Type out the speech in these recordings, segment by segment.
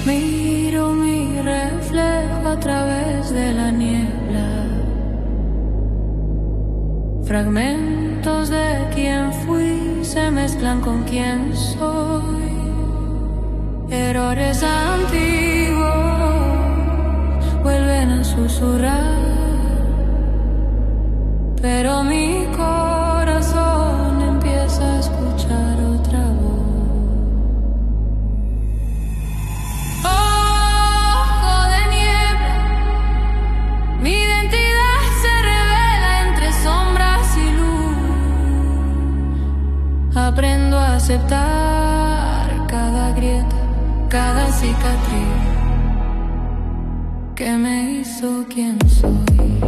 Miro mi reflejo a través de la niebla. Fragmentos de quien fui se mezclan con quien soy. Errores antiguos vuelven a susurrar, pero mi corazón empieza a escuchar otra voz. Ojo de niebla, mi identidad se revela entre sombras y luz. Aprendo a aceptar cada grieta, cada cicatriz que me hizo quien soy.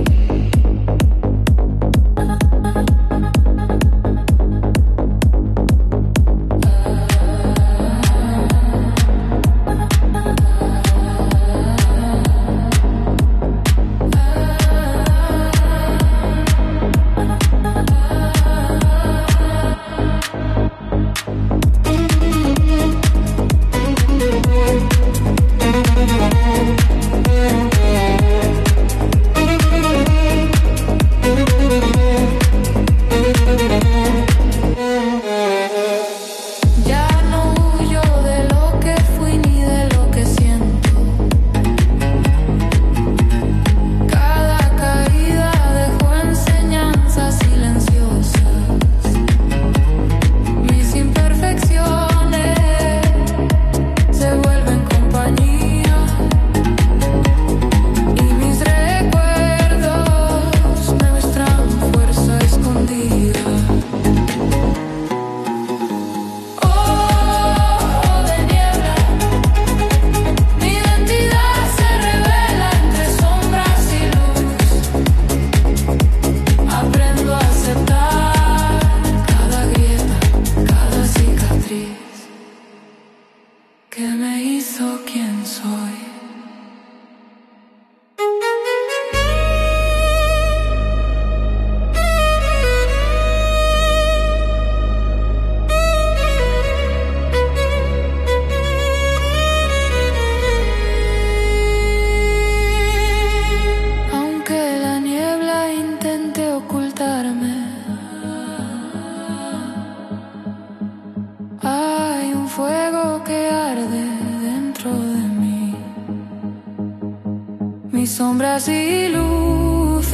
Mis sombras y luces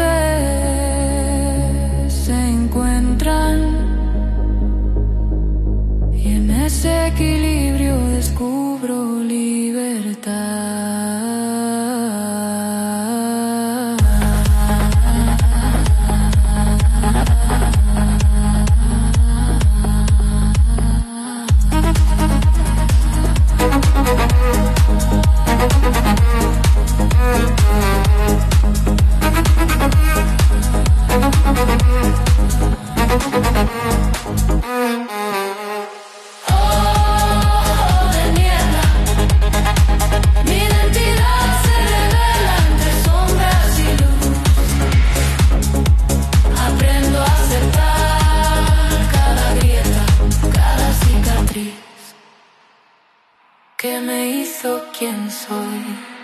se encuentran y en ese equilibrio descubro libertad. Que me hizo quien soy.